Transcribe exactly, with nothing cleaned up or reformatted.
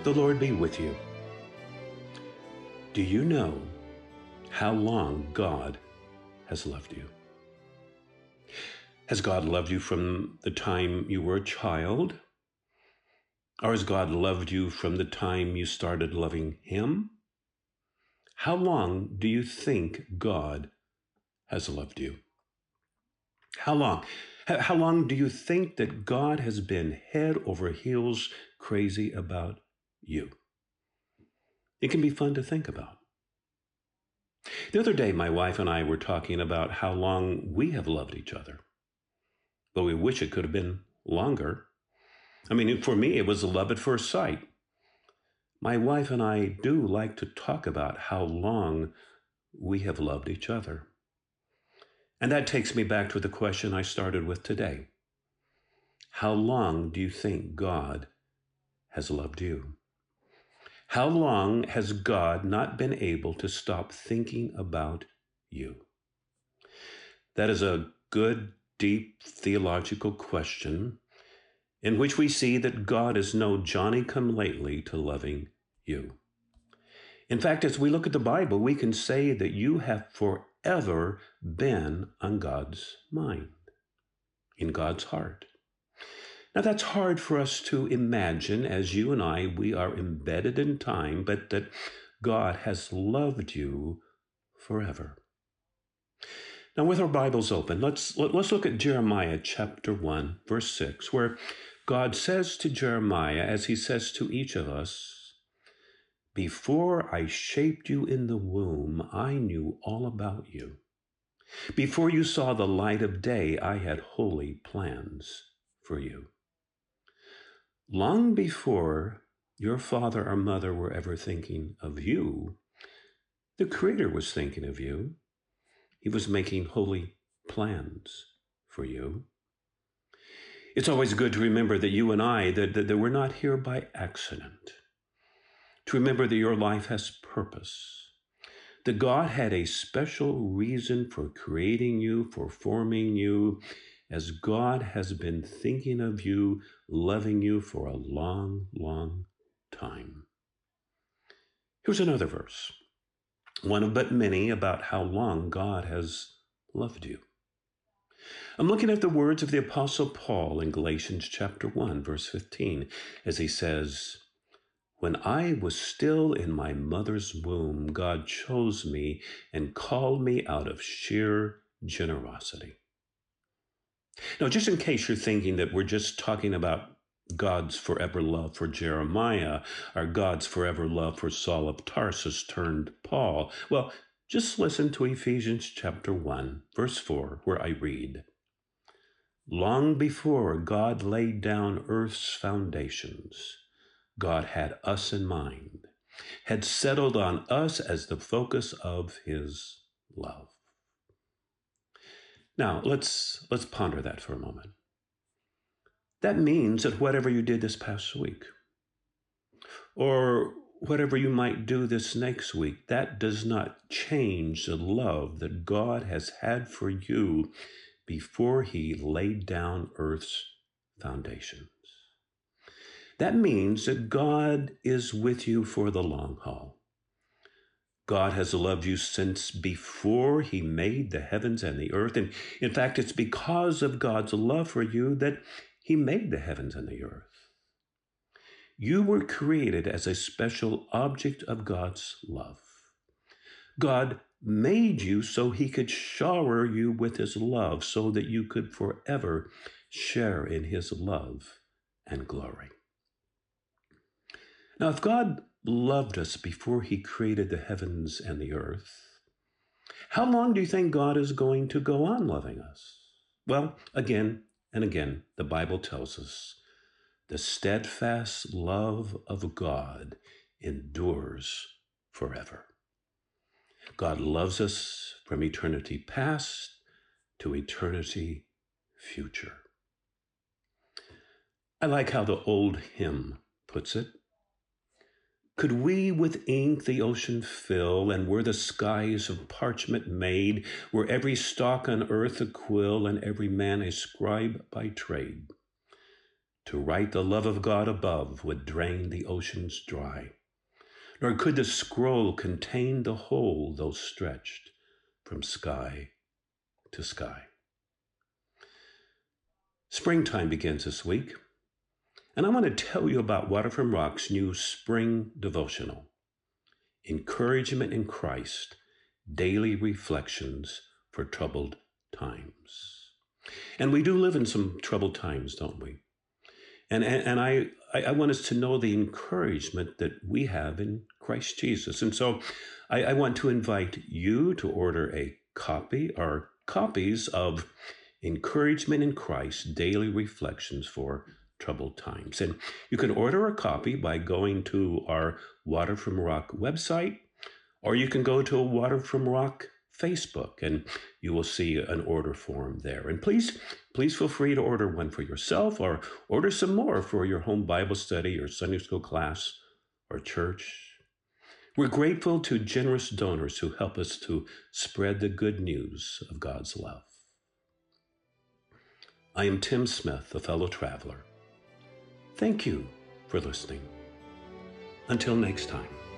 The Lord be with you. Do you know how long God has loved you? Has God loved you from the time you were a child? Or has God loved you from the time you started loving Him? How long do you think God has loved you? How long? How long do you think that God has been head over heels crazy about you? It can be fun to think about. The other day, my wife and I were talking about how long we have loved each other. But we wish it could have been longer. I mean, for me, it was love at first sight. My wife and I do like to talk about how long we have loved each other. And that takes me back to the question I started with today. How long do you think God has loved you? How long has God not been able to stop thinking about you? That is a good, deep theological question in which we see that God is no Johnny-come-lately to loving you. In fact, as we look at the Bible, we can say that you have forever been on God's mind, in God's heart. Now, that's hard for us to imagine as you and I, we are embedded in time, but that God has loved you forever. Now, with our Bibles open, let's, let, let's look at Jeremiah chapter one, verse six, where God says to Jeremiah, as he says to each of us, "Before I shaped you in the womb, I knew all about you. Before you saw the light of day, I had holy plans for you." Long before your father or mother were ever thinking of you, the Creator was thinking of you. He was making holy plans for you. It's always good to remember that you and I, that, that, that we're not here by accident. To remember that your life has purpose. That God had a special reason for creating you, for forming you, as God has been thinking of you, loving you for a long, long time. Here's another verse, one of but many about how long God has loved you. I'm looking at the words of the Apostle Paul in Galatians chapter one, verse fifteen, as he says, "When I was still in my mother's womb, God chose me and called me out of sheer generosity." Now, just in case you're thinking that we're just talking about God's forever love for Jeremiah or God's forever love for Saul of Tarsus turned Paul, well, just listen to Ephesians chapter one, verse four, where I read, "Long before God laid down earth's foundations, God had us in mind, had settled on us as the focus of His love." Now, let's let's ponder that for a moment. That means that whatever you did this past week, or whatever you might do this next week, that does not change the love that God has had for you before He laid down earth's foundations. That means that God is with you for the long haul. God has loved you since before He made the heavens and the earth. And in fact, it's because of God's love for you that He made the heavens and the earth. You were created as a special object of God's love. God made you so He could shower you with His love so that you could forever share in His love and glory. Now, if God loved us before He created the heavens and the earth, how long do you think God is going to go on loving us? Well, again and again, the Bible tells us the steadfast love of God endures forever. God loves us from eternity past to eternity future. I like how the old hymn puts it. "Could we with ink the ocean fill, and were the skies of parchment made, were every stalk on earth a quill, and every man a scribe by trade, to write the love of God above would drain the oceans dry, nor could the scroll contain the whole, though stretched from sky to sky. Springtime begins this week, and I want to tell you about Water from Rock's new spring devotional, Encouragement in Christ, Daily Reflections for Troubled Times. And we do live in some troubled times, don't we? And, and, and I, I want us to know the encouragement that we have in Christ Jesus. And so I, I want to invite you to order a copy or copies of Encouragement in Christ, Daily Reflections for Troubled Times. And you can order a copy by going to our Water from Rock website, or you can go to a Water from Rock Facebook, and you will see an order form there. And please, please feel free to order one for yourself, or order some more for your home Bible study or Sunday school class or church. We're grateful to generous donors who help us to spread the good news of God's love. I am Tim Smith, a fellow traveler. Thank you for listening. Until next time.